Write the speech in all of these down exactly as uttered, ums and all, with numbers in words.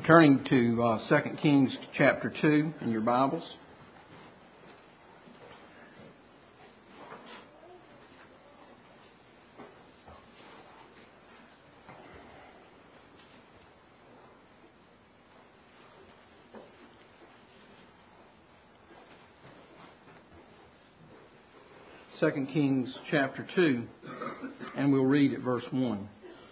Turning to uh, Second Kings chapter two in your Bibles. Second Kings chapter two, and we'll read at verse one.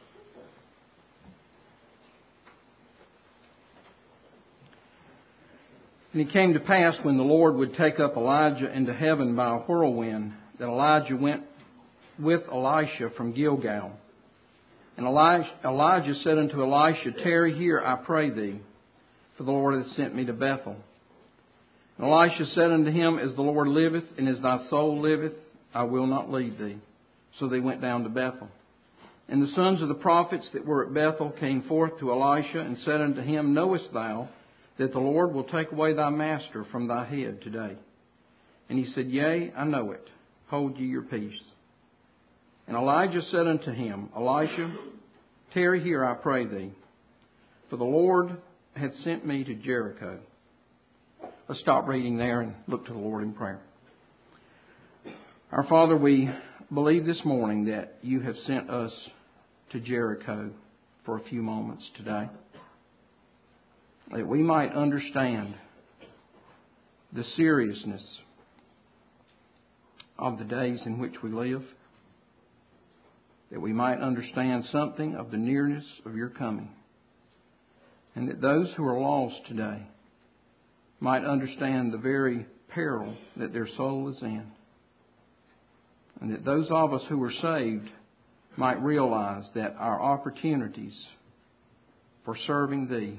And it came to pass when the Lord would take up Elijah into heaven by a whirlwind, that Elijah went with Elisha from Gilgal. And Elijah, Elijah said unto Elisha, Tarry here, I pray thee, for the Lord hath sent me to Bethel. And Elisha said unto him, As the Lord liveth, and as thy soul liveth, I will not leave thee. So they went down to Bethel. And the sons of the prophets that were at Bethel came forth to Elisha, and said unto him, Knowest thou that the Lord will take away thy master from thy head today? And he said, Yea, I know it. Hold ye your peace. And Elijah said unto him, Elisha, tarry here, I pray thee, for the Lord hath sent me to Jericho. Let's stop reading there and look to the Lord in prayer. Our Father, we believe this morning that you have sent us to Jericho for a few moments today, that we might understand the seriousness of the days in which we live, that we might understand something of the nearness of your coming, and that those who are lost today might understand the very peril that their soul is in, and that those of us who are saved might realize that our opportunities for serving thee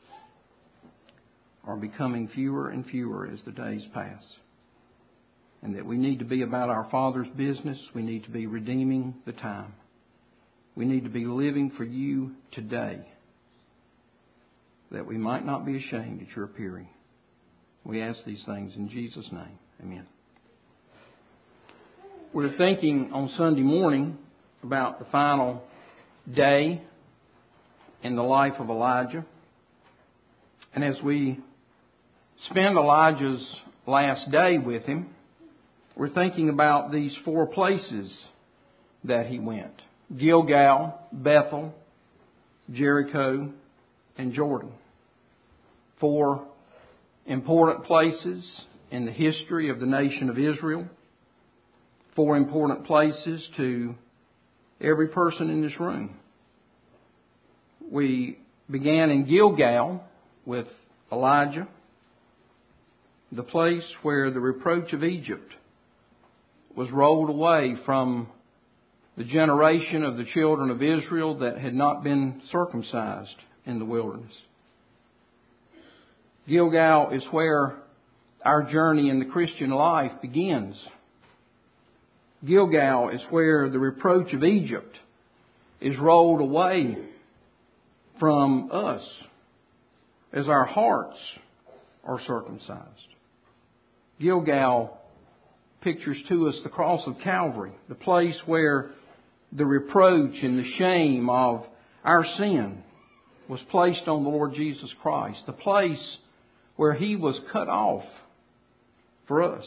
are becoming fewer and fewer as the days pass. And that we need to be about our Father's business. We need to be redeeming the time. We need to be living for you today, that we might not be ashamed at your appearing. We ask these things in Jesus' name. Amen. We're thinking on Sunday morning about the final day in the life of Elijah. And as we spend Elijah's last day with him, we're thinking about these four places that he went: Gilgal, Bethel, Jericho, and Jordan. Four important places in the history of the nation of Israel. Four important places to every person in this room. We began in Gilgal with Elijah, the place where the reproach of Egypt was rolled away from the generation of the children of Israel that had not been circumcised in the wilderness. Gilgal is where our journey in the Christian life begins. Gilgal is where the reproach of Egypt is rolled away from us as our hearts are circumcised. Gilgal pictures to us the cross of Calvary, the place where the reproach and the shame of our sin was placed on the Lord Jesus Christ, the place where He was cut off for us.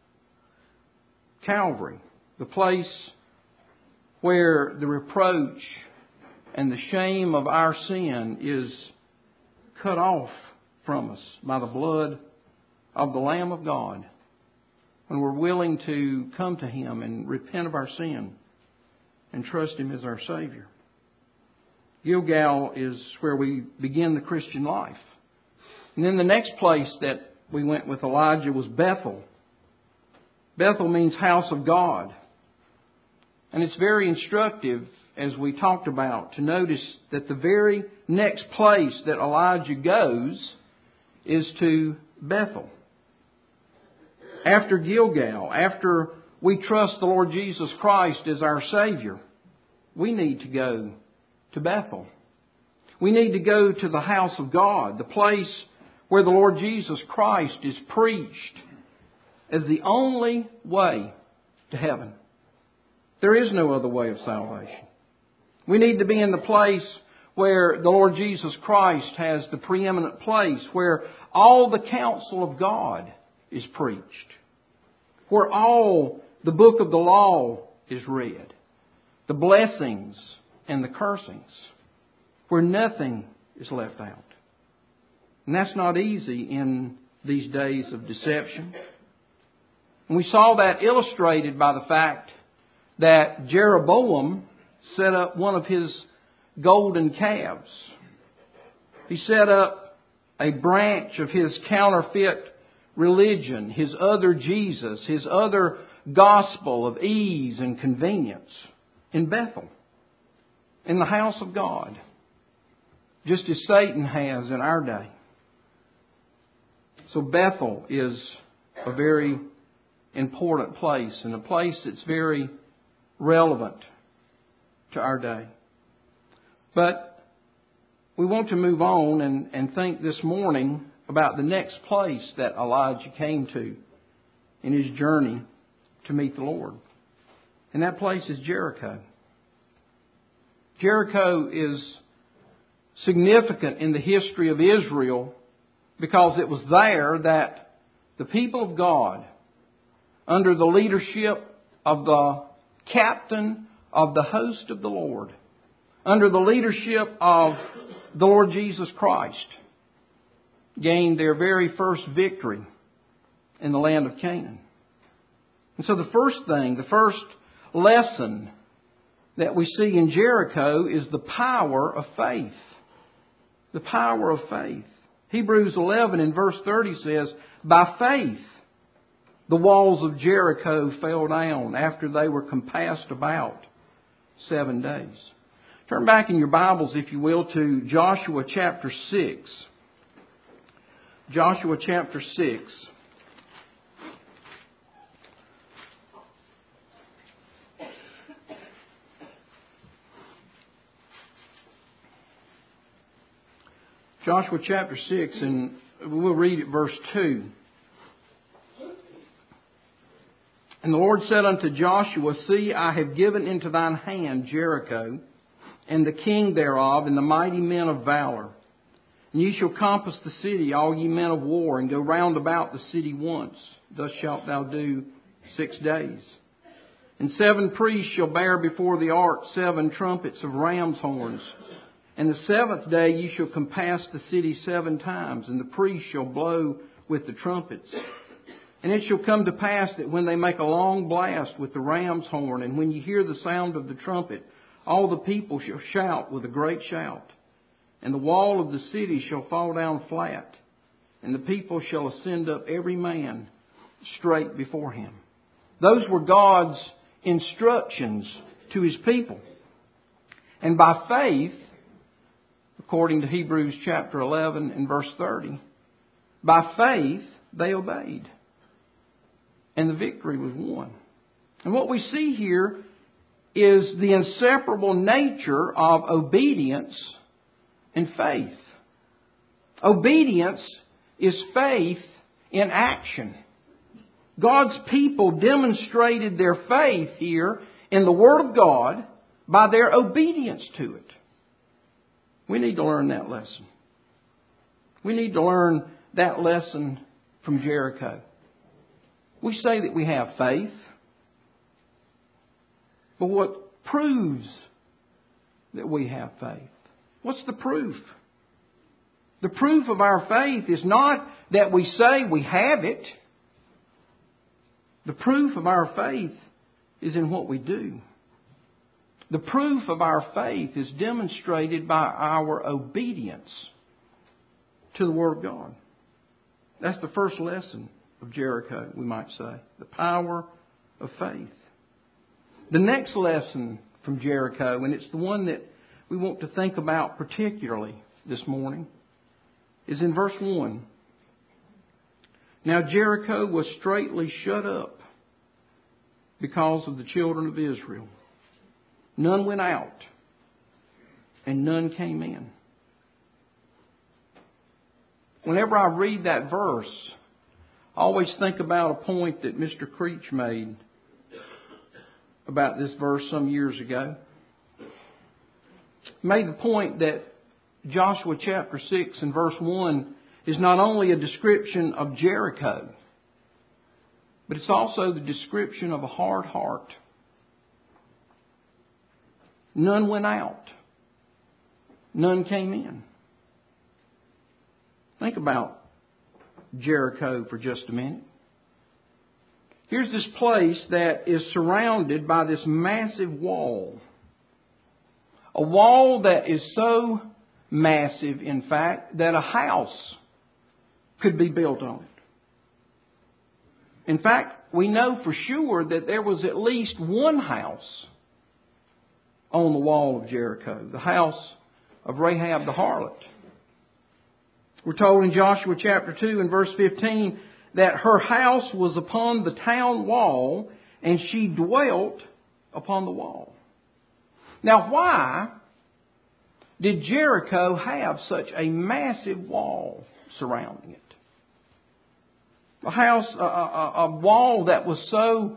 Calvary, the place where the reproach and the shame of our sin is cut off from us by the blood of the Lamb of God, when we're willing to come to Him and repent of our sin and trust Him as our Savior. Gilgal is where we begin the Christian life. And then the next place that we went with Elijah was Bethel. Bethel means house of God. And it's very instructive, as we talked about, to notice that the very next place that Elijah goes is to Bethel. After Gilgal, after we trust the Lord Jesus Christ as our Savior, we need to go to Bethel. We need to go to the house of God, the place where the Lord Jesus Christ is preached as the only way to heaven. There is no other way of salvation. We need to be in the place where the Lord Jesus Christ has the preeminent place, where all the counsel of God is preached, where all the book of the law is read, the blessings and the cursings, where nothing is left out. And that's not easy in these days of deception. And we saw that illustrated by the fact that Jeroboam set up one of his golden calves. He set up a branch of his counterfeit religion, his other Jesus, his other gospel of ease and convenience in Bethel, in the house of God, just as Satan has in our day. So Bethel is a very important place, and a place that's very relevant to our day. But we want to move on and, and think this morning about the next place that Elijah came to in his journey to meet the Lord. And that place is Jericho. Jericho is significant in the history of Israel because it was there that the people of God, under the leadership of the captain of the host of the Lord, under the leadership of the Lord Jesus Christ, gained their very first victory in the land of Canaan. And so the first thing, the first lesson that we see in Jericho is the power of faith. The power of faith. Hebrews eleven in verse thirty says, by faith the walls of Jericho fell down after they were compassed about seven days. Turn back in your Bibles, if you will, to Joshua chapter six. Joshua chapter six. Joshua chapter six, and we'll read at verse two. And the Lord said unto Joshua, see, I have given into thine hand Jericho, and the king thereof, and the mighty men of valor. And ye shall compass the city, all ye men of war, and go round about the city once. Thus shalt thou do six days. And seven priests shall bear before the ark seven trumpets of ram's horns. And the seventh day ye shall compass the city seven times, and the priests shall blow with the trumpets. And it shall come to pass that when they make a long blast with the ram's horn, and when you hear the sound of the trumpet, all the people shall shout with a great shout. And the wall of the city shall fall down flat, and the people shall ascend up every man straight before him. Those were God's instructions to His people. And by faith, according to Hebrews chapter eleven and verse thirty, by faith they obeyed. And the victory was won. And what we see here is the inseparable nature of obedience and faith. Obedience is faith in action. God's people demonstrated their faith here in the Word of God by their obedience to it. We need to learn that lesson. We need to learn that lesson from Jericho. We say that we have faith, but what proves that we have faith? What's the proof? The proof of our faith is not that we say we have it. The proof of our faith is in what we do. The proof of our faith is demonstrated by our obedience to the Word of God. That's the first lesson of Jericho, we might say. The power of faith. The next lesson from Jericho, and it's the one that we want to think about particularly this morning, is in verse one. Now Jericho was straitly shut up because of the children of Israel. None went out, and none came in. Whenever I read that verse, I always think about a point that Mister Creech made about this verse some years ago. made the point that Joshua chapter six and verse one is not only a description of Jericho, but it's also the description of a hard heart. None went out. None came in. Think about Jericho for just a minute. Here's this place that is surrounded by this massive wall. A wall that is so massive, in fact, that a house could be built on it. In fact, we know for sure that there was at least one house on the wall of Jericho, the house of Rahab the harlot. We're told in Joshua chapter two and verse fifteen that her house was upon the town wall and she dwelt upon the wall. Now, why did Jericho have such a massive wall surrounding it? A house, a, a, a wall that was so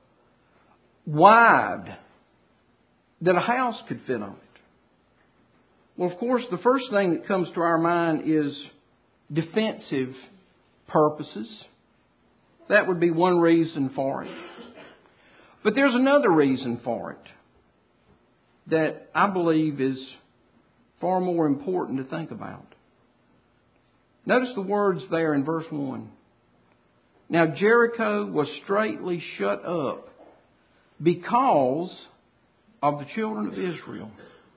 wide that a house could fit on it. Well, of course, the first thing that comes to our mind is defensive purposes. That would be one reason for it. But there's another reason for it that I believe is far more important to think about. Notice the words there in verse one. Now Jericho was straitly shut up because of the children of Israel.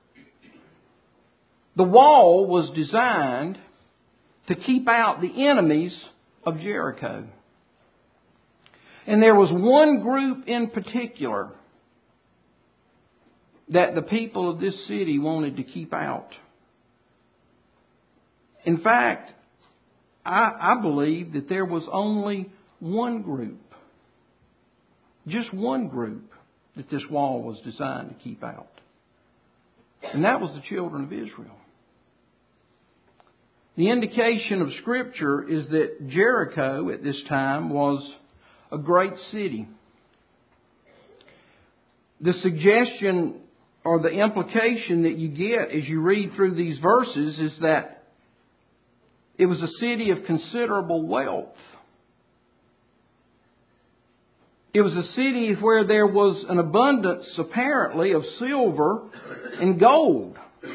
The wall was designed to keep out the enemies of Jericho. And there was one group in particular that the people of this city wanted to keep out. In fact, I, I believe that there was only one group, just one group, that this wall was designed to keep out. And that was the children of Israel. The indication of Scripture is that Jericho at this time was a great city. The suggestion or the implication that you get as you read through these verses is that it was a city of considerable wealth. It was a city where there was an abundance, apparently, of silver and gold.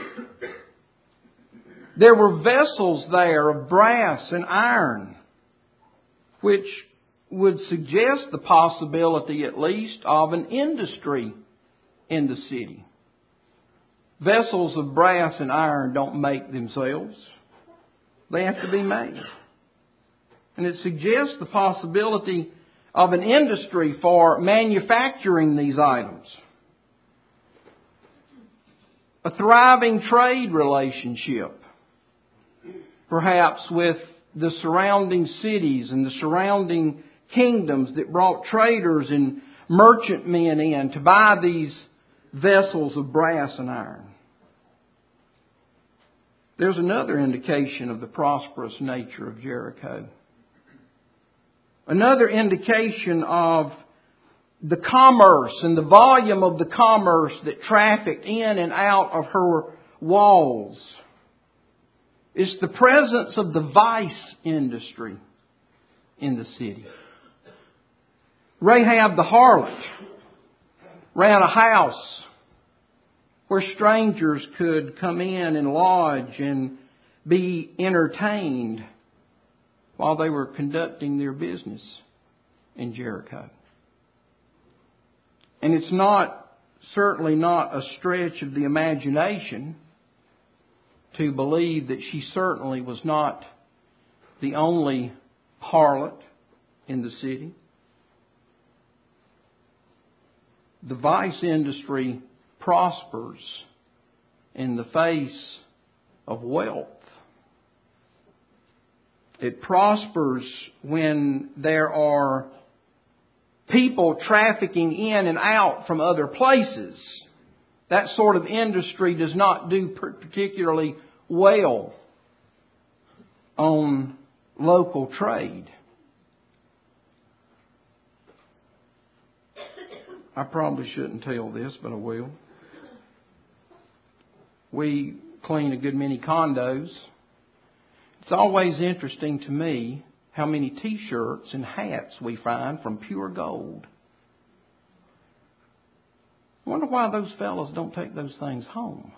There were vessels there of brass and iron, which would suggest the possibility, at least, of an industry in the city. Vessels of brass and iron don't make themselves. They have to be made. And it suggests the possibility of an industry for manufacturing these items. A thriving trade relationship, perhaps with the surrounding cities and the surrounding kingdoms that brought traders and merchantmen in to buy these vessels of brass and iron. There's another indication of the prosperous nature of Jericho. Another indication of the commerce and the volume of the commerce that trafficked in and out of her walls. It's the presence of the vice industry in the city. Rahab the harlot ran a house where strangers could come in and lodge and be entertained while they were conducting their business in Jericho. And it's not, certainly not a stretch of the imagination to believe that she certainly was not the only harlot in the city. The vice industry prospers in the face of wealth. It prospers when there are people trafficking in and out from other places. That sort of industry does not do particularly well on local trade. I probably shouldn't tell this, but I will. We clean a good many condos. It's always interesting to me how many T-shirts and hats we find from pure gold. I wonder why those fellas don't take those things home.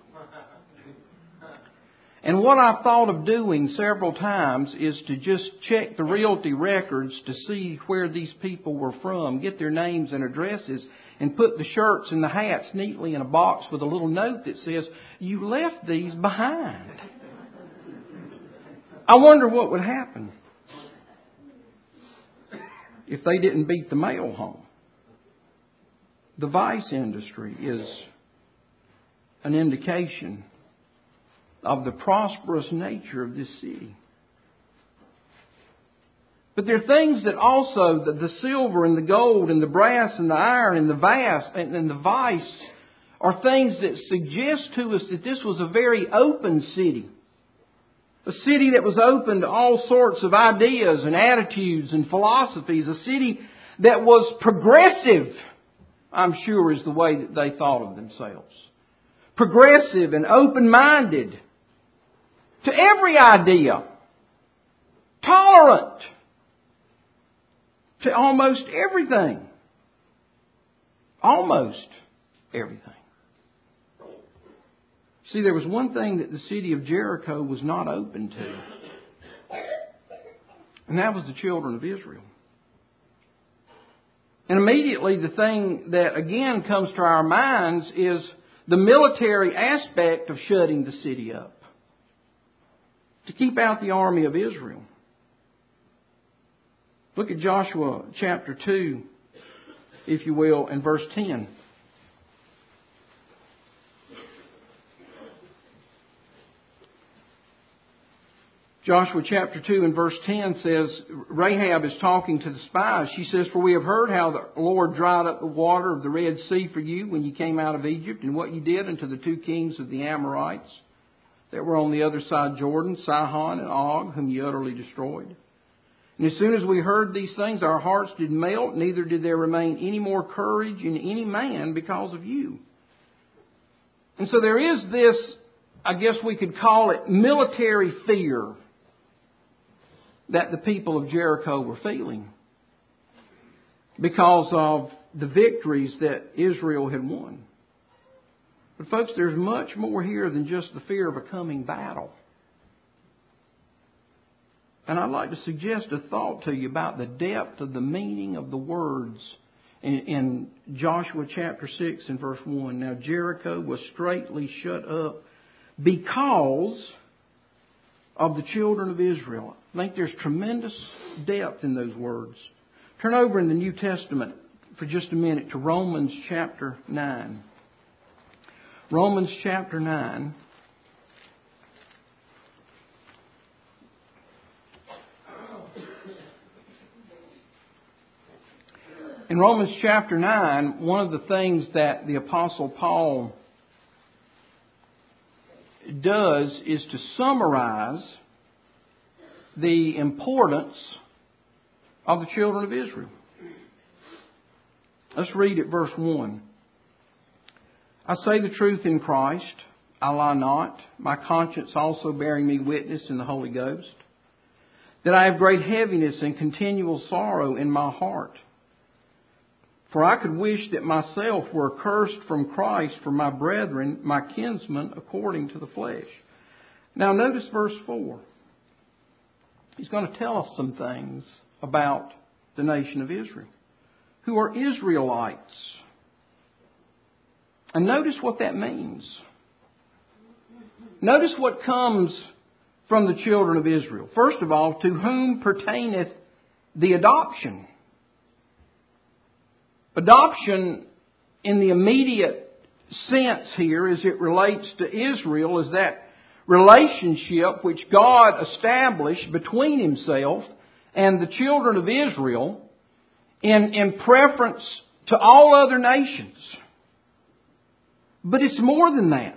And what I've thought of doing several times is to just check the realty records to see where these people were from, get their names and addresses, and put the shirts and the hats neatly in a box with a little note that says, "You left these behind." I wonder what would happen if they didn't beat the mail home. The vice industry is an indication of the prosperous nature of this city. But there are things that also, the, the silver and the gold and the brass and the iron and the vase and, and the vice are things that suggest to us that this was a very open city. A city that was open to all sorts of ideas and attitudes and philosophies. A city that was progressive, I'm sure, is the way that they thought of themselves. Progressive and open-minded to every idea. Tolerant to almost everything. Almost everything. See, there was one thing that the city of Jericho was not open to. And that was the children of Israel. And immediately the thing that again comes to our minds is the military aspect of shutting the city up. To keep out the army of Israel. Look at Joshua chapter two, if you will, and verse ten. Joshua chapter two and verse ten says, Rahab is talking to the spies. She says, "For we have heard how the Lord dried up the water of the Red Sea for you when you came out of Egypt, and what you did unto the two kings of the Amorites that were on the other side Jordan, Sihon and Og, whom you utterly destroyed. And as soon as we heard these things, our hearts did melt, neither did there remain any more courage in any man because of you." And so there is this, I guess we could call it military fear that the people of Jericho were feeling because of the victories that Israel had won. But folks, there's much more here than just the fear of a coming battle. And I'd like to suggest a thought to you about the depth of the meaning of the words in, in Joshua chapter six and verse one. "Now Jericho was straitly shut up because of the children of Israel." I think there's tremendous depth in those words. Turn over in the New Testament for just a minute to Romans chapter nine. Romans chapter nine. In Romans chapter nine, one of the things that the Apostle Paul does is to summarize the importance of the children of Israel. Let's read at verse one. "I say the truth in Christ, I lie not, my conscience also bearing me witness in the Holy Ghost, that I have great heaviness and continual sorrow in my heart. For I could wish that myself were accursed from Christ for my brethren, my kinsmen, according to the flesh." Now notice verse four. He's going to tell us some things about the nation of Israel, who are Israelites. And notice what that means. Notice what comes from the children of Israel. First of all, to whom pertaineth the adoption. Adoption in the immediate sense here as it relates to Israel is that relationship which God established between Himself and the children of Israel in, in preference to all other nations. But it's more than that.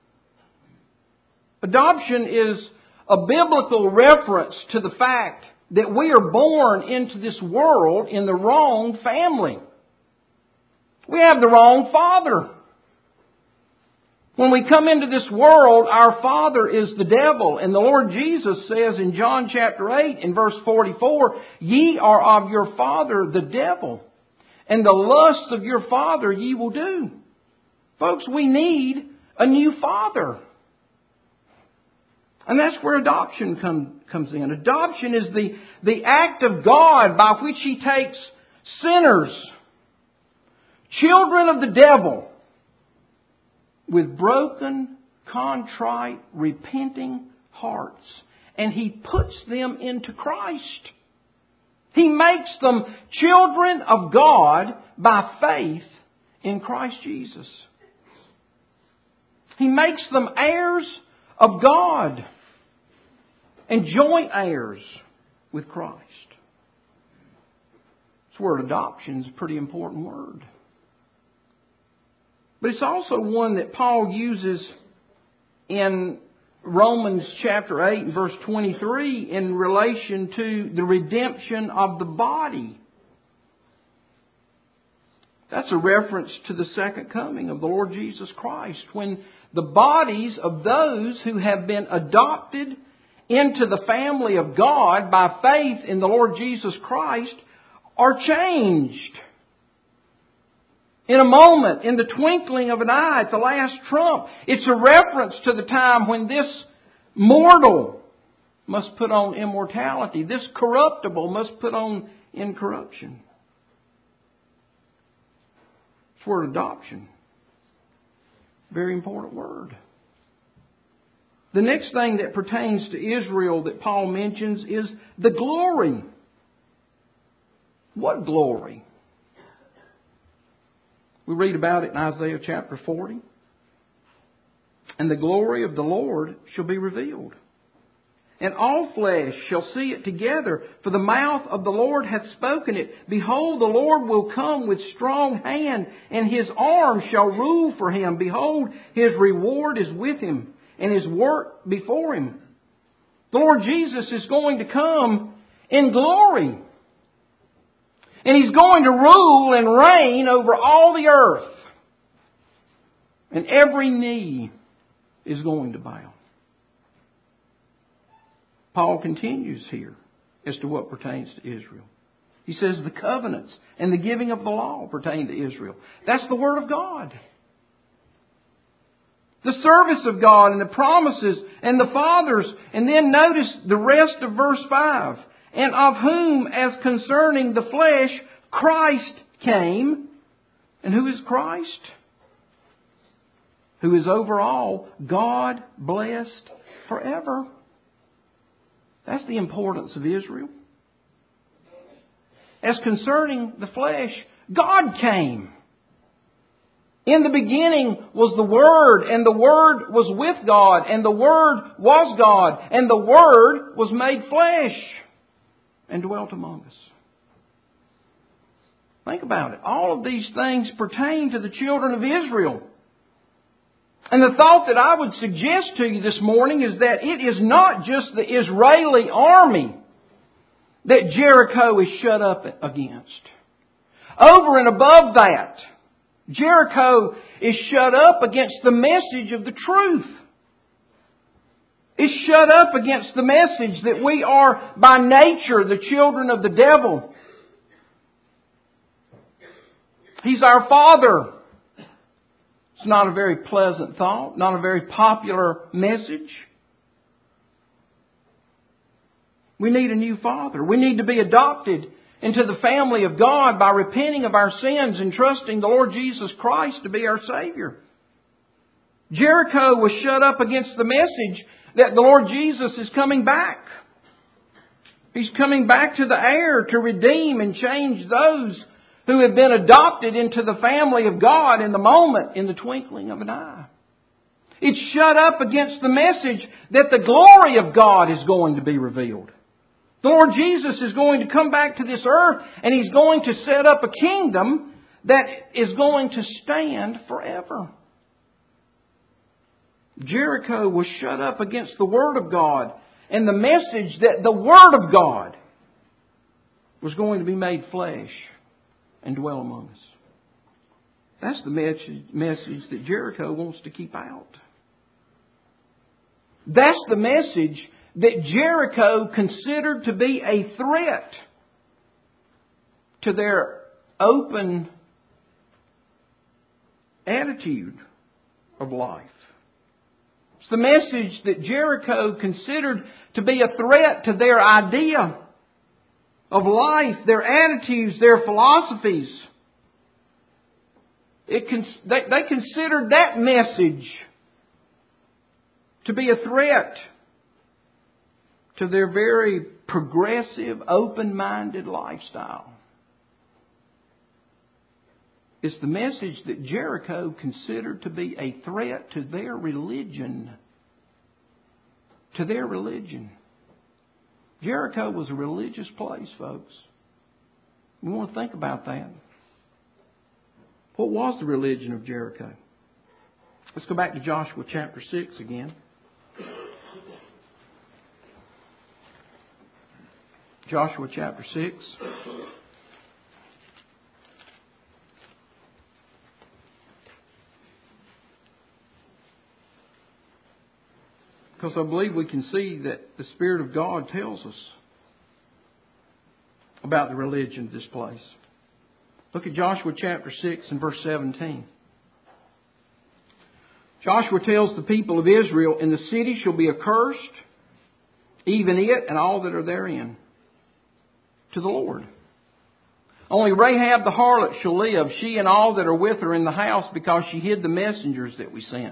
Adoption is a biblical reference to the fact that we are born into this world in the wrong family. We have the wrong father. When we come into this world, our father is the devil. And the Lord Jesus says in John chapter eight, in verse forty-four, ye are of your father the devil, and the lusts of your father ye will do. Folks, we need a new father. And that's where adoption come, comes in. Adoption is the, the act of God by which He takes sinners, children of the devil, with broken, contrite, repenting hearts, and He puts them into Christ. He makes them children of God by faith in Christ Jesus. He makes them heirs of God and joint heirs with Christ. This word adoption is a pretty important word. But it's also one that Paul uses in Romans chapter eight and verse twenty-three in relation to the redemption of the body. That's a reference to the second coming of the Lord Jesus Christ, when the bodies of those who have been adopted into the family of God by faith in the Lord Jesus Christ are changed. In a moment, in the twinkling of an eye, at the last trump. It's a reference to the time when this mortal must put on immortality. This corruptible must put on incorruption. It's the word adoption. Very important word. The next thing that pertains to Israel that Paul mentions is the glory. What glory? We read about it in Isaiah chapter forty. And the glory of the Lord shall be revealed. And all flesh shall see it together, for the mouth of the Lord hath spoken it. Behold, the Lord will come with strong hand, and His arm shall rule for Him. Behold, His reward is with Him, and His work before Him. The Lord Jesus is going to come in glory. And He's going to rule and reign over all the earth. And every knee is going to bow. Paul continues here as to what pertains to Israel. He says the covenants and the giving of the law pertain to Israel. That's the Word of God. The service of God and the promises and the fathers. And then notice the rest of verse five. And of whom, as concerning the flesh, Christ came. And who is Christ? Who is over all, God blessed forever. That's the importance of Israel. As concerning the flesh, God came. In the beginning was the Word, and the Word was with God, and the Word was God, and the Word was made flesh and dwelt among us. Think about it. All of these things pertain to the children of Israel. And the thought that I would suggest to you this morning is that it is not just the Israeli army that Jericho is shut up against. Over and above that, Jericho is shut up against the message of the truth. It's shut up against the message that we are by nature the children of the devil. He's our father. It's not a very pleasant thought, not a very popular message. We need a new father. We need to be adopted into the family of God by repenting of our sins and trusting the Lord Jesus Christ to be our Savior. Jericho was shut up against the message that the Lord Jesus is coming back. He's coming back to the air to redeem and change those who have been adopted into the family of God in the moment, in the twinkling of an eye. It's shut up against the message that the glory of God is going to be revealed. The Lord Jesus is going to come back to this earth, and He's going to set up a kingdom that is going to stand forever. Jericho was shut up against the Word of God and the message that the Word of God was going to be made flesh and dwell among us. That's the message, message that Jericho wants to keep out. That's the message that Jericho considered to be a threat to their open attitude of life. It's the message that Jericho considered to be a threat to their idea of life, their attitudes, their philosophies. It, they, they considered that message to be a threat to their very progressive, open-minded lifestyle. It's the message that Jericho considered to be a threat to their religion. To their religion. Jericho was a religious place, folks. We want to think about that. What was the religion of Jericho? Let's go back to Joshua chapter six again. Joshua chapter six. Because I believe we can see that the Spirit of God tells us about the religion of this place. Look at Joshua chapter six and verse seventeen. Joshua tells the people of Israel, "And the city shall be accursed, even it and all that are therein, to the Lord. Only Rahab the harlot shall live, she and all that are with her in the house, because she hid the messengers that we sent.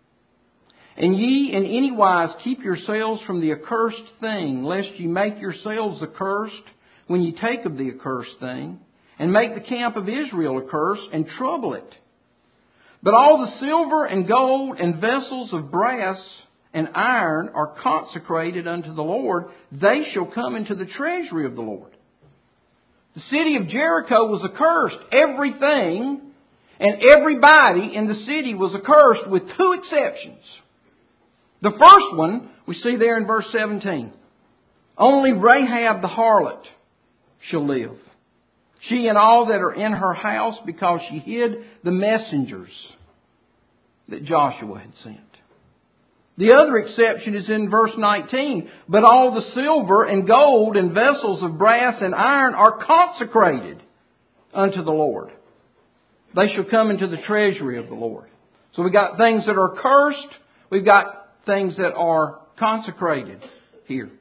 And ye in any wise keep yourselves from the accursed thing, lest ye make yourselves accursed when ye take of the accursed thing, and make the camp of Israel accursed, and trouble it. But all the silver and gold and vessels of brass and iron are consecrated unto the Lord. They shall come into the treasury of the Lord." The city of Jericho was accursed. Everything and everybody in the city was accursed, with two exceptions. The first one we see there in verse seventeen. Only Rahab the harlot shall live, she and all that are in her house, because she hid the messengers that Joshua had sent. The other exception is in verse nineteen. But all the silver and gold and vessels of brass and iron are consecrated unto the Lord. They shall come into the treasury of the Lord. So we've got things that are cursed. We've got things that are consecrated here.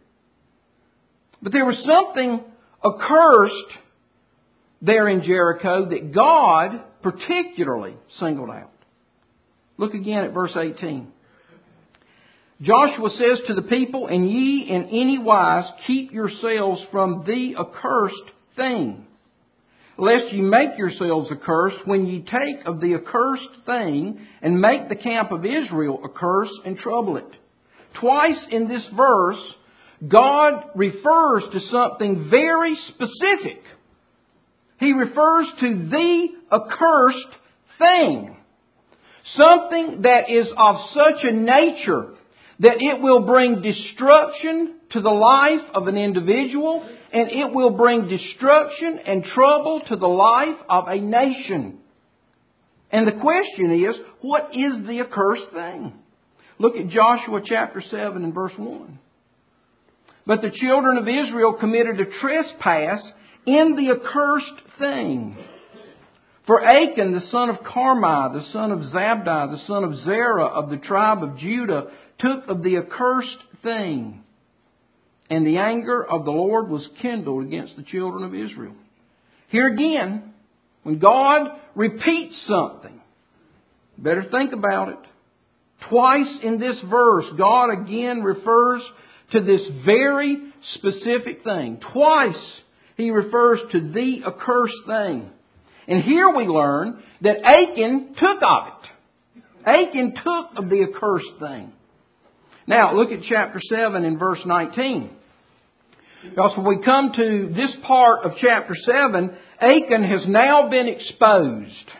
But there was something accursed there in Jericho that God particularly singled out. Look again at verse eighteen. Joshua says to the people, "And ye in any wise keep yourselves from the accursed thing, lest ye make yourselves accursed when ye take of the accursed thing, and make the camp of Israel accursed, and trouble it." Twice in this verse, God refers to something very specific. He refers to the accursed thing. Something that is of such a nature that it will bring destruction to the life of an individual, and it will bring destruction and trouble to the life of a nation. And the question is, what is the accursed thing? Look at Joshua chapter seven and verse one. "But the children of Israel committed a trespass in the accursed thing. For Achan, the son of Carmi, the son of Zabdi, the son of Zerah of the tribe of Judah, took of the accursed thing. And the anger of the Lord was kindled against the children of Israel." Here again, when God repeats something, better think about it. Twice in this verse, God again refers to this very specific thing. Twice He refers to the accursed thing. And here we learn that Achan took of it. Achan took of the accursed thing. Now, look at chapter seven and verse nineteen. Because when we come to this part of chapter seven, Achan has now been exposed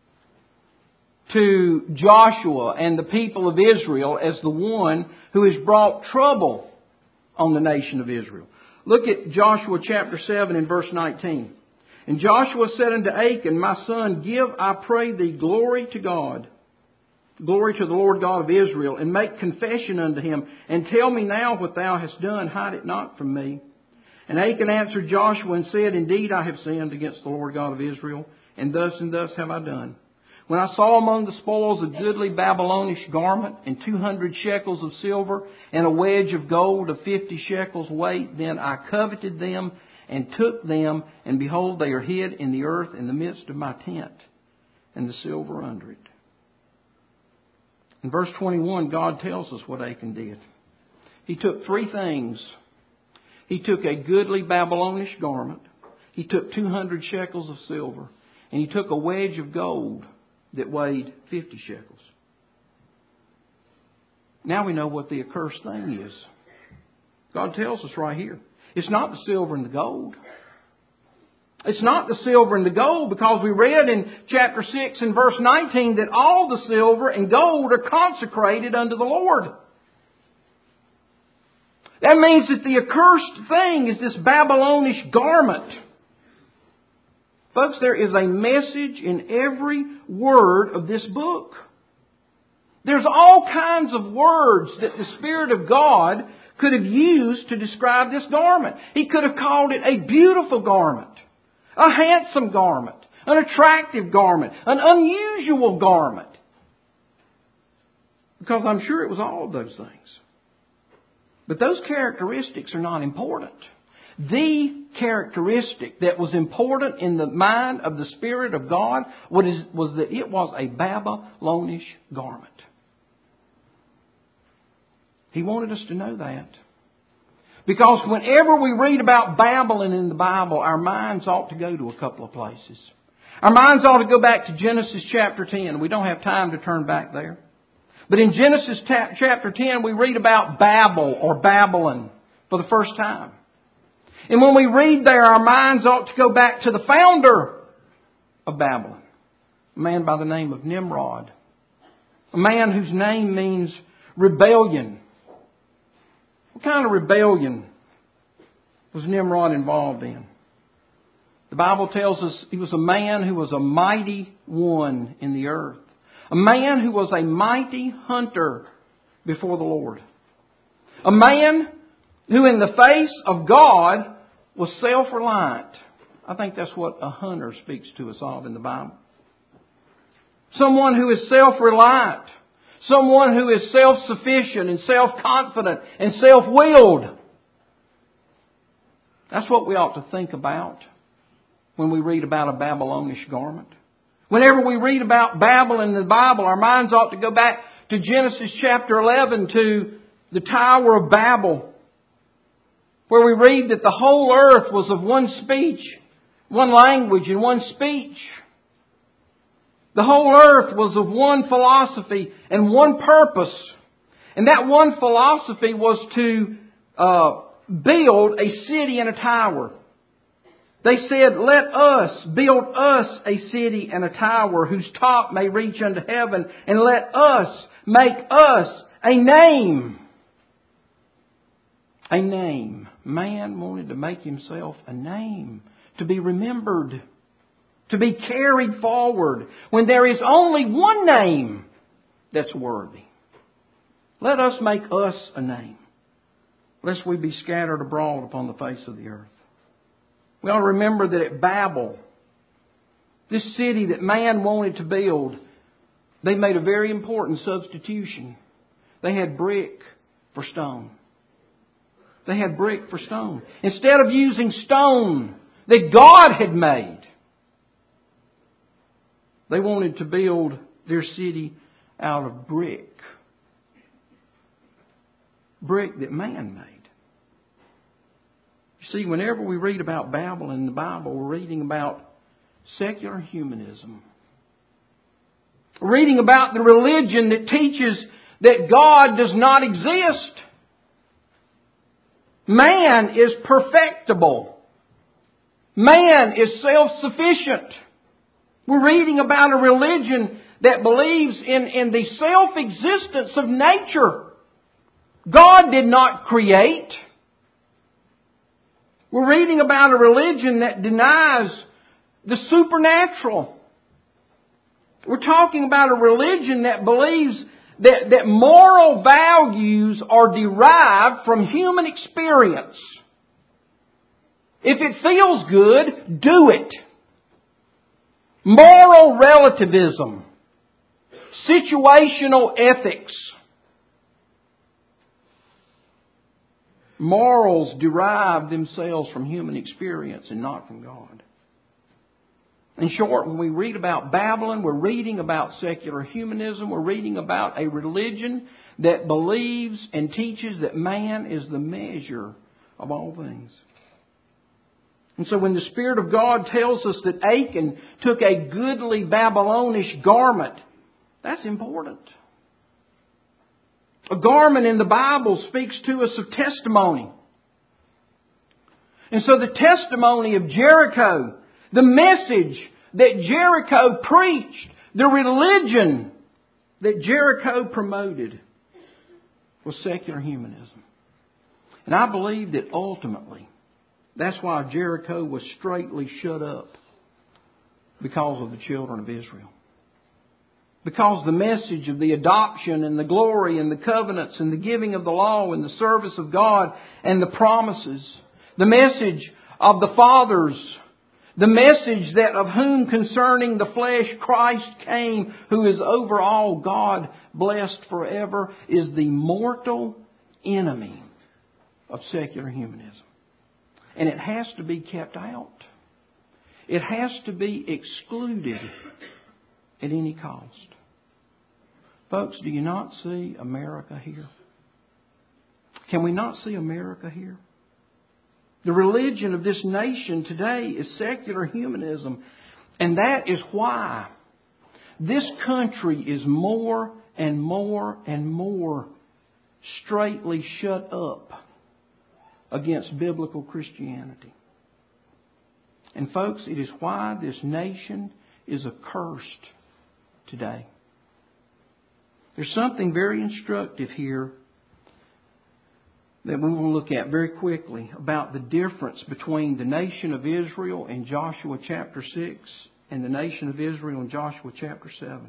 to Joshua and the people of Israel as the one who has brought trouble on the nation of Israel. Look at Joshua chapter seven and verse nineteen. And Joshua said unto Achan, My son, give, I pray thee, glory to God, glory to the Lord God of Israel, and make confession unto him, and tell me now what thou hast done, hide it not from me. And Achan answered Joshua and said, Indeed, I have sinned against the Lord God of Israel, and thus and thus have I done. When I saw among the spoils a goodly Babylonish garment, and two hundred shekels of silver, and a wedge of gold of fifty shekels weight, then I coveted them, and took them, and behold, they are hid in the earth in the midst of my tent, and the silver under it. In verse twenty-one, God tells us what Achan did. He took three things. He took a goodly Babylonish garment. He took two hundred shekels of silver. And he took a wedge of gold that weighed fifty shekels. Now we know what the accursed thing is. God tells us right here. It's not the silver and the gold. It's not the silver and the gold, because we read in chapter six and verse nineteen that all the silver and gold are consecrated unto the Lord. That means that the accursed thing is this Babylonish garment. Folks, there is a message in every word of this book. There's all kinds of words that the Spirit of God could have used to describe this garment. He could have called it a beautiful garment, a handsome garment, an attractive garment, an unusual garment. Because I'm sure it was all of those things. But those characteristics are not important. The characteristic that was important in the mind of the Spirit of God was that it was a Babylonish garment. He wanted us to know that. Because whenever we read about Babylon in the Bible, our minds ought to go to a couple of places. Our minds ought to go back to Genesis chapter ten. We don't have time to turn back there. But in Genesis chapter ten, we read about Babel or Babylon for the first time. And when we read there, our minds ought to go back to the founder of Babylon, a man by the name of Nimrod. A man whose name means rebellion. What kind of rebellion was Nimrod involved in? The Bible tells us he was a man who was a mighty one in the earth. A man who was a mighty hunter before the Lord. A man who in the face of God was self-reliant. I think that's what a hunter speaks to us of in the Bible. Someone who is self-reliant. Someone who is self-sufficient and self-confident and self-willed. That's what we ought to think about when we read about a Babylonish garment. Whenever we read about Babel in the Bible, our minds ought to go back to Genesis chapter eleven, to the Tower of Babel, where we read that the whole earth was of one speech, one language and one speech. The whole earth was of one philosophy and one purpose. And that one philosophy was to uh, build a city and a tower. They said, let us build us a city and a tower whose top may reach unto heaven, and let us make us a name. A name. Man wanted to make himself a name, to be remembered, to be carried forward, when there is only one name that's worthy. Let us make us a name, lest we be scattered abroad upon the face of the earth. We ought to remember that at Babel, this city that man wanted to build, they made a very important substitution. They had brick for stone. They had brick for stone. Instead of using stone that God had made, they wanted to build their city out of brick. Brick that man made. You see, whenever we read about Babel in the Bible, we're reading about secular humanism. We're reading about the religion that teaches that God does not exist. Man is perfectible. Man is self-sufficient. We're reading about a religion that believes in, in the self-existence of nature. God did not create. We're reading about a religion that denies the supernatural. We're talking about a religion that believes that, that moral values are derived from human experience. If it feels good, do it. Moral relativism. Situational ethics. Morals derive themselves from human experience and not from God. In short, when we read about Babylon, we're reading about secular humanism. We're reading about a religion that believes and teaches that man is the measure of all things. And so when the Spirit of God tells us that Achan took a goodly Babylonish garment, that's important. A garment in the Bible speaks to us of testimony. And so the testimony of Jericho, the message that Jericho preached, the religion that Jericho promoted was secular humanism. And I believe that ultimately that's why Jericho was straightly shut up, because of the children of Israel. Because the message of the adoption and the glory and the covenants and the giving of the law and the service of God and the promises, the message of the fathers, the message that of whom concerning the flesh Christ came, who is over all, God blessed forever, is the mortal enemy of secular humanism. And it has to be kept out. It has to be excluded at any cost. Folks, do you not see America here? Can we not see America here? The religion of this nation today is secular humanism. And that is why this country is more and more and more straightly shut up against biblical Christianity. And folks, it is why this nation is accursed today. There's something very instructive here that we will look at very quickly about the difference between the nation of Israel in Joshua chapter six and the nation of Israel in Joshua chapter seven.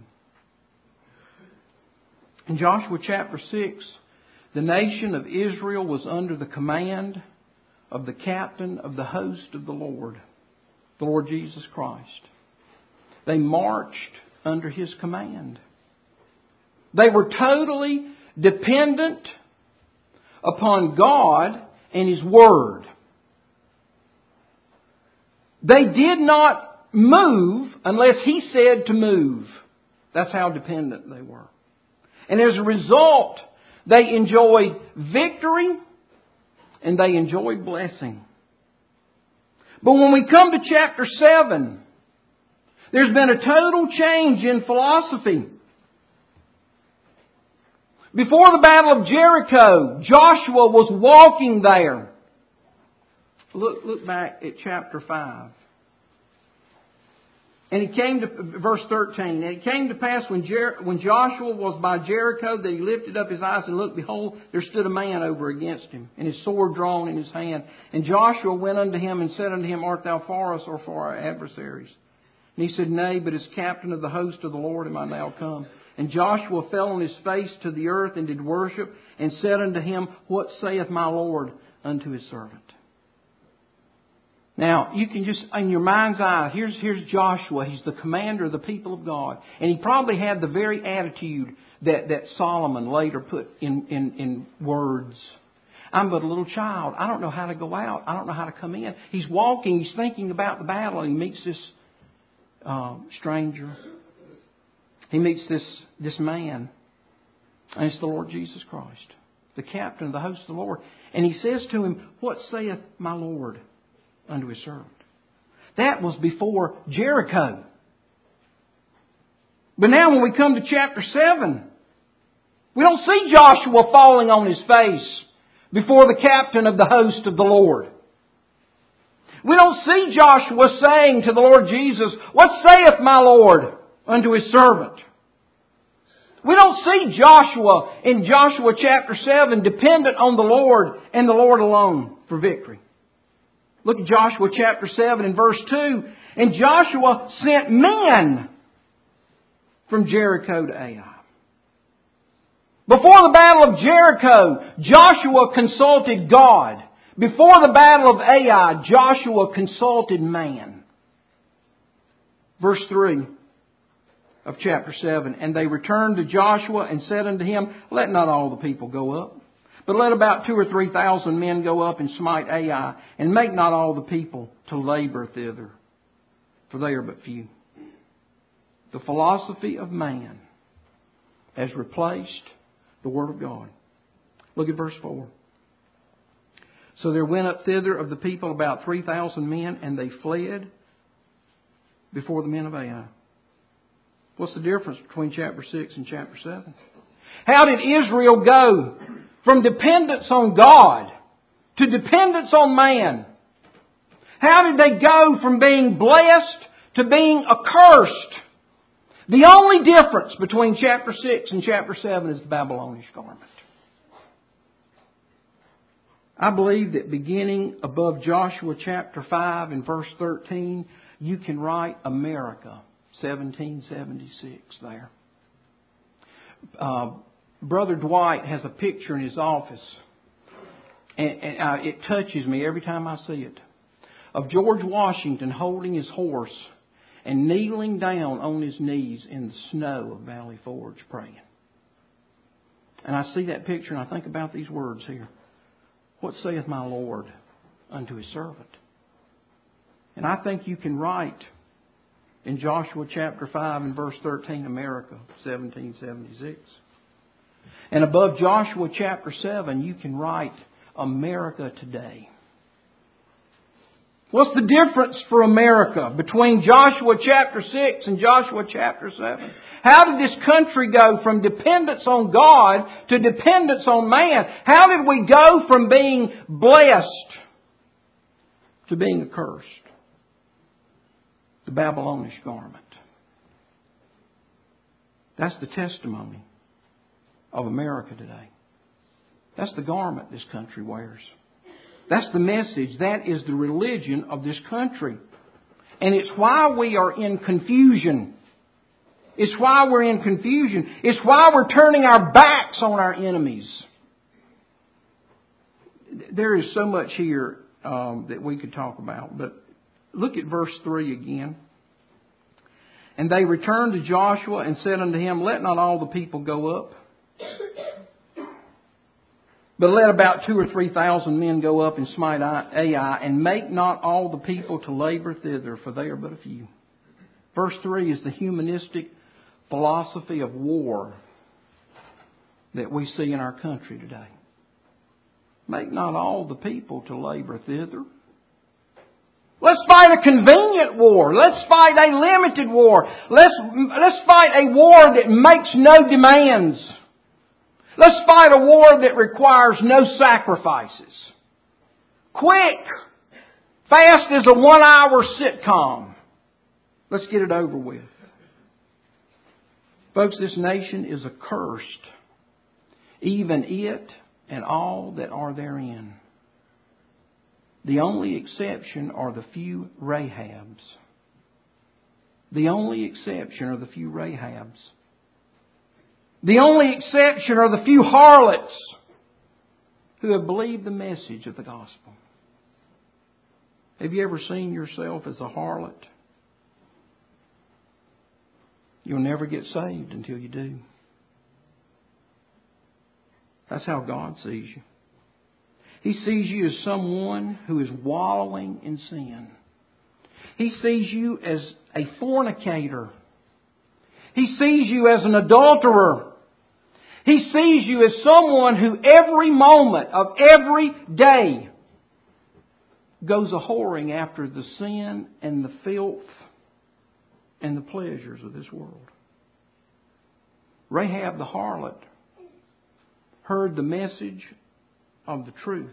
In Joshua chapter six, the nation of Israel was under the command of the captain of the host of the Lord, the Lord Jesus Christ. They marched under His command. They were totally dependent upon God and His Word. They did not move unless He said to move. That's how dependent they were. And as a result, they enjoyed victory and they enjoyed blessing. But when we come to chapter seven, there's been a total change in philosophy. Before the Battle of Jericho, Joshua was walking there. Look, look back at chapter five. And it came to, verse thirteen, and it came to pass when, Jer- when Joshua was by Jericho that he lifted up his eyes and looked, behold, there stood a man over against him, and his sword drawn in his hand. And Joshua went unto him and said unto him, Art thou for us or for our adversaries? And he said, Nay, but as captain of the host of the Lord am I now come. And Joshua fell on his face to the earth and did worship, and said unto him, What saith my Lord unto his servant? Now, you can just, in your mind's eye, here's, here's Joshua. He's the commander of the people of God. And he probably had the very attitude that, that Solomon later put in, in, in words. I'm but a little child. I don't know how to go out. I don't know how to come in. He's walking. He's thinking about the battle. And he meets this uh, stranger. He meets this, this man. And it's the Lord Jesus Christ, the captain of the host of the Lord. And he says to him, What saith my Lord unto his servant? That was before Jericho. But now when we come to chapter seven, we don't see Joshua falling on his face before the captain of the host of the Lord. We don't see Joshua saying to the Lord Jesus, What saith my Lord unto his servant? We don't see Joshua in Joshua chapter seven dependent on the Lord and the Lord alone for victory. Look at Joshua chapter seven and verse two. And Joshua sent men from Jericho to Ai. Before the battle of Jericho, Joshua consulted God. Before the battle of Ai, Joshua consulted man. Verse three of chapter seven. And they returned to Joshua and said unto him, Let not all the people go up, but let about two or three thousand men go up and smite Ai, and make not all the people to labor thither, for they are but few. The philosophy of man has replaced the Word of God. Look at verse four. So there went up thither of the people about three thousand men, and they fled before the men of Ai. What's the difference between chapter six and chapter seven? How did Israel go from dependence on God to dependence on man? How did they go from being blessed to being accursed? The only difference between chapter six and chapter seven is the Babylonish garment. I believe that beginning above Joshua chapter five and verse thirteen, you can write America seventeen seventy-six there. Uh, Brother Dwight has a picture in his office, and, and uh, it touches me every time I see it, of George Washington holding his horse and kneeling down on his knees in the snow of Valley Forge praying. And I see that picture and I think about these words here. What saith my Lord unto His servant? And I think you can write in Joshua chapter five and verse thirteen, America seventeen seventy-six. And above Joshua chapter seven, you can write America today. What's the difference for America between Joshua chapter six and Joshua chapter seven? How did this country go from dependence on God to dependence on man? How did we go from being blessed to being accursed? The Babylonish garment. That's the testimony of America today. That's the garment this country wears. That's the message. That is the religion of this country. And it's why we are in confusion. It's why we're in confusion. It's why we're turning our backs on our enemies. There is so much here um, that we could talk about. But look at verse three again. And they returned to Joshua and said unto him, Let not all the people go up, but let about two or three thousand men go up and smite Ai, and make not all the people to labor thither, for they are but a few. Verse three is the humanistic philosophy of war that we see in our country today. Make not all the people to labor thither. Let's fight a convenient war. Let's fight a limited war. Let's, let's fight a war that makes no demands. Let's fight a war that requires no sacrifices. Quick, fast as a one-hour sitcom. Let's get it over with. Folks, this nation is accursed, even it and all that are therein. The only exception are the few Rahabs. The only exception are the few Rahabs. The only exception are the few harlots who have believed the message of the gospel. Have you ever seen yourself as a harlot? You'll never get saved until you do. That's how God sees you. He sees you as someone who is wallowing in sin. He sees you as a fornicator. He sees you as an adulterer. He sees you as someone who every moment of every day goes a-whoring after the sin and the filth and the pleasures of this world. Rahab the harlot heard the message of the truth.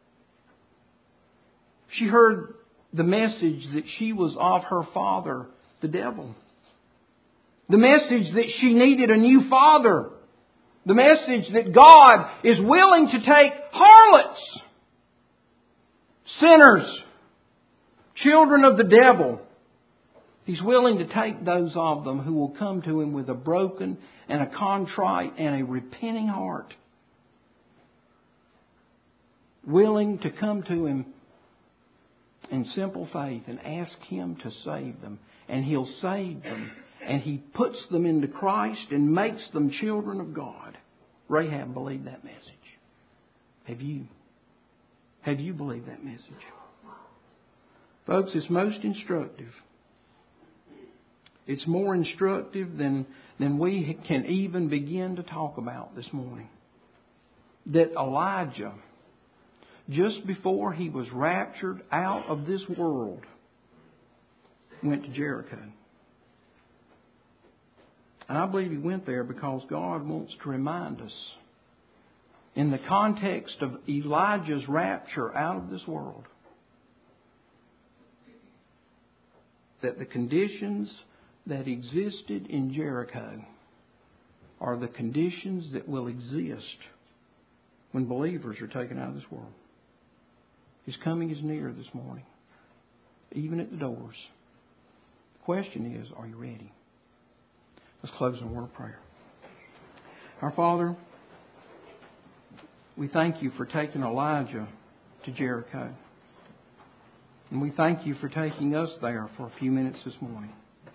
She heard the message that she was of her father, the devil. The message that she needed a new father. The message that God is willing to take harlots, sinners, children of the devil. He's willing to take those of them who will come to Him with a broken and a contrite and a repenting heart. Willing to come to Him in simple faith and ask Him to save them. And He'll save them. And He puts them into Christ and makes them children of God. Rahab believed that message. Have you? Have you believed that message? Folks, it's most instructive. It's more instructive than, than we can even begin to talk about this morning. That Elijah, just before he was raptured out of this world, went to Jericho. And I believe he went there because God wants to remind us, in the context of Elijah's rapture out of this world, that the conditions that existed in Jericho are the conditions that will exist when believers are taken out of this world. His coming is near this morning, even at the doors. The question is, are you ready? Let's close in a word of prayer. Our Father, we thank You for taking Elijah to Jericho. And we thank You for taking us there for a few minutes this morning.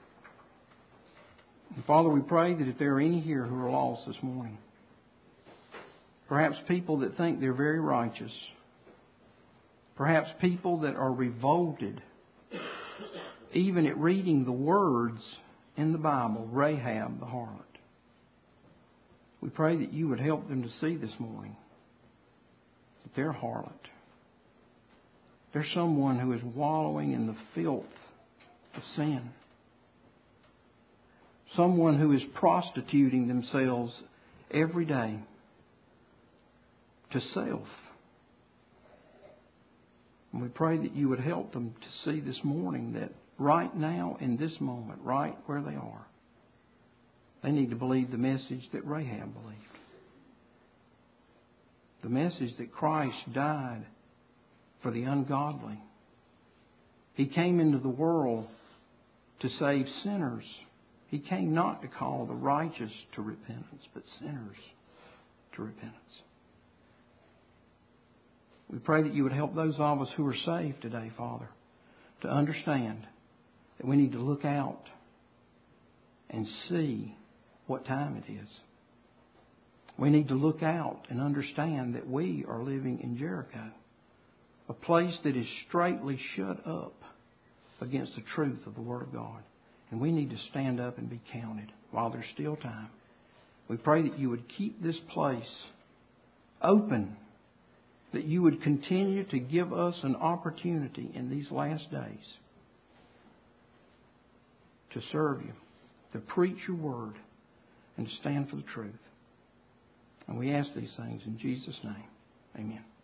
And Father, we pray that if there are any here who are lost this morning, perhaps people that think they're very righteous, perhaps people that are revolted even at reading the words in the Bible, Rahab the harlot, we pray that You would help them to see this morning that they're a harlot. They're someone who is wallowing in the filth of sin. Someone who is prostituting themselves every day to self. And we pray that You would help them to see this morning that right now, in this moment, right where they are, they need to believe the message that Rahab believed. The message that Christ died for the ungodly. He came into the world to save sinners. He came not to call the righteous to repentance, but sinners to repentance. We pray that You would help those of us who are saved today, Father, to understand that we need to look out and see what time it is. We need to look out and understand that we are living in Jericho, a place that is straightly shut up against the truth of the Word of God. And we need to stand up and be counted while there's still time. We pray that You would keep this place open, that You would continue to give us an opportunity in these last days to serve You, to preach Your Word, and to stand for the truth. And we ask these things in Jesus' name. Amen.